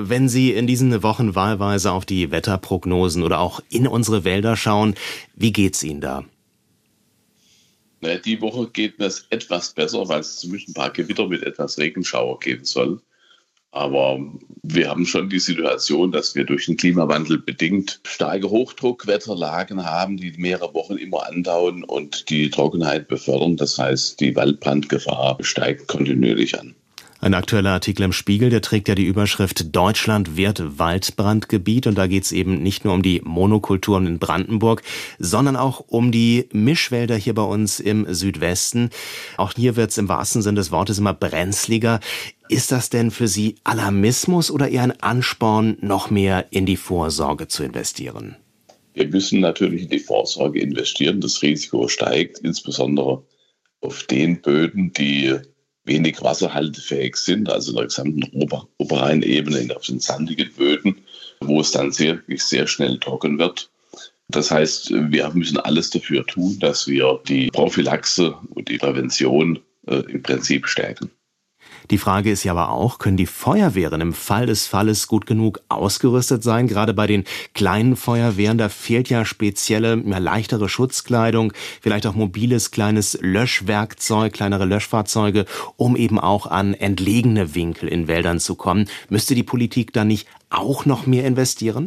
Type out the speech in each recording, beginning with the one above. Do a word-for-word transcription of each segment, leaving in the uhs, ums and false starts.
Wenn Sie in diesen Wochen wahlweise auf die Wetterprognosen oder auch in unsere Wälder schauen, wie geht's Ihnen da? Naja, die Woche geht mir es etwas besser, weil es zumindest ein paar Gewitter mit etwas Regenschauer geben soll. Aber wir haben schon die Situation, dass wir durch den Klimawandel bedingt starke Hochdruckwetterlagen haben, die mehrere Wochen immer andauern und die Trockenheit befördern. Das heißt, die Waldbrandgefahr steigt kontinuierlich an. Ein aktueller Artikel im Spiegel, der trägt ja die Überschrift Deutschland wird Waldbrandgebiet. Und da geht es eben nicht nur um die Monokulturen in Brandenburg, sondern auch um die Mischwälder hier bei uns im Südwesten. Auch hier wird es im wahrsten Sinne des Wortes immer brenzliger. Ist das denn für Sie Alarmismus oder eher ein Ansporn, noch mehr in die Vorsorge zu investieren? Wir müssen natürlich in die Vorsorge investieren. Das Risiko steigt, insbesondere auf den Böden, die wenig wasserhaltefähig sind, also in der gesamten Ober- Oberrheinebene, auf den sandigen Böden, wo es dann sehr, sehr schnell trocken wird. Das heißt, wir müssen alles dafür tun, dass wir die Prophylaxe und die Prävention äh, im Prinzip stärken. Die Frage ist ja aber auch, können die Feuerwehren im Fall des Falles gut genug ausgerüstet sein? Gerade bei den kleinen Feuerwehren, da fehlt ja spezielle, ja, leichtere Schutzkleidung, vielleicht auch mobiles kleines Löschwerkzeug, kleinere Löschfahrzeuge, um eben auch an entlegene Winkel in Wäldern zu kommen. Müsste die Politik da nicht auch noch mehr investieren?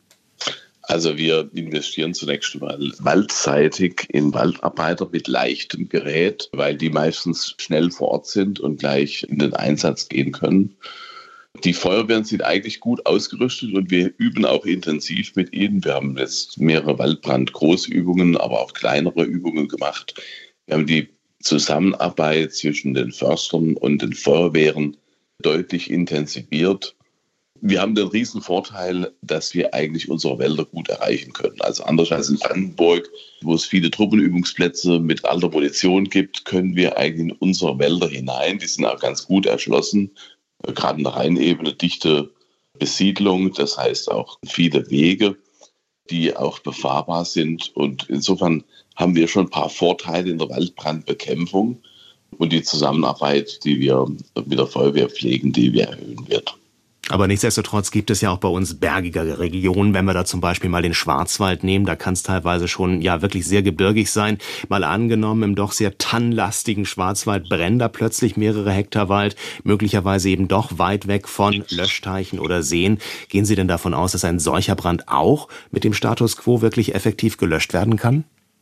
Also wir investieren zunächst mal waldseitig in Waldarbeiter mit leichtem Gerät, weil die meistens schnell vor Ort sind und gleich in den Einsatz gehen können. Die Feuerwehren sind eigentlich gut ausgerüstet und wir üben auch intensiv mit ihnen. Wir haben jetzt mehrere Waldbrand-Großübungen, aber auch kleinere Übungen gemacht. Wir haben die Zusammenarbeit zwischen den Förstern und den Feuerwehren deutlich intensiviert. Wir haben den riesen Vorteil, dass wir eigentlich unsere Wälder gut erreichen können. Also anders als in Brandenburg, wo es viele Truppenübungsplätze mit alter Munition gibt, können wir eigentlich in unsere Wälder hinein. Die sind auch ganz gut erschlossen, gerade in der Rheinebene dichte Besiedlung, das heißt auch viele Wege, die auch befahrbar sind. Und insofern haben wir schon ein paar Vorteile in der Waldbrandbekämpfung und die Zusammenarbeit, die wir mit der Feuerwehr pflegen, die wir erhöhen werden. Aber nichtsdestotrotz gibt es ja auch bei uns bergigere Regionen. Wenn wir da zum Beispiel mal den Schwarzwald nehmen, da kann es teilweise schon ja wirklich sehr gebirgig sein. Mal angenommen, im doch sehr tannenlastigen Schwarzwald brennen da plötzlich mehrere Hektar Wald, möglicherweise eben doch weit weg von Löschteichen oder Seen. Gehen Sie denn davon aus, dass ein solcher Brand auch mit dem Status quo wirklich effektiv gelöscht werden kann?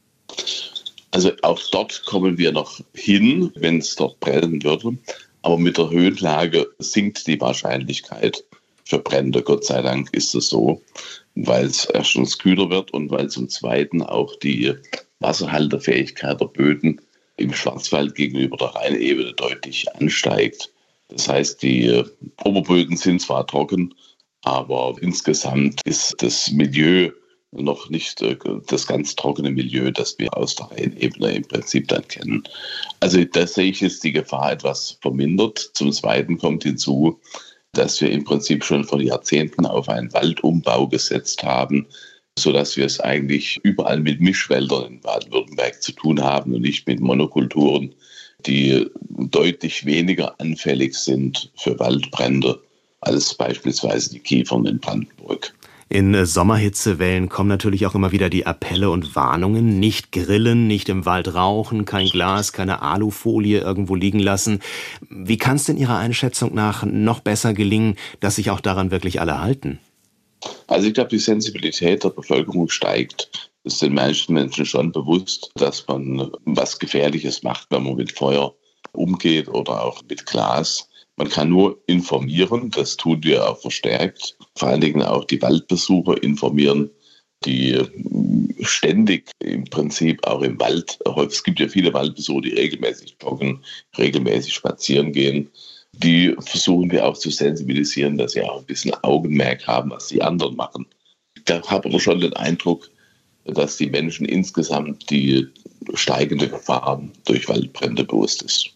Also auch dort kommen wir noch hin, wenn es dort brennen würde. Aber mit der Höhenlage sinkt die Wahrscheinlichkeit für Brände. Gott sei Dank ist es so, weil es erstens kühler wird und weil zum Zweiten auch die Wasserhaltefähigkeit der Böden im Schwarzwald gegenüber der Rheinebene deutlich ansteigt. Das heißt, die Oberböden sind zwar trocken, aber insgesamt ist das Milieu noch nicht das ganz trockene Milieu, das wir aus der Rheinebene im Prinzip dann kennen. Also da sehe ich jetzt die Gefahr etwas vermindert. Zum Zweiten kommt hinzu, dass wir im Prinzip schon vor Jahrzehnten auf einen Waldumbau gesetzt haben, sodass wir es eigentlich überall mit Mischwäldern in Baden-Württemberg zu tun haben und nicht mit Monokulturen, die deutlich weniger anfällig sind für Waldbrände als beispielsweise die Kiefern in Brandenburg. In Sommerhitzewellen kommen natürlich auch immer wieder die Appelle und Warnungen. Nicht grillen, nicht im Wald rauchen, kein Glas, keine Alufolie irgendwo liegen lassen. Wie kann es denn Ihrer Einschätzung nach noch besser gelingen, dass sich auch daran wirklich alle halten? Also ich glaube, die Sensibilität der Bevölkerung steigt. Es ist den meisten Menschen schon bewusst, dass man was Gefährliches macht, wenn man mit Feuer umgeht oder auch mit Glas. Man kann nur informieren, das tun wir auch verstärkt. Vor allen Dingen auch die Waldbesucher informieren, die ständig im Prinzip auch im Wald, es gibt ja viele Waldbesucher, die regelmäßig joggen, regelmäßig spazieren gehen. Die versuchen wir auch zu sensibilisieren, dass sie auch ein bisschen Augenmerk haben, was die anderen machen. Ich habe aber schon den Eindruck, dass die Menschen insgesamt die steigende Gefahr durch Waldbrände bewusst ist.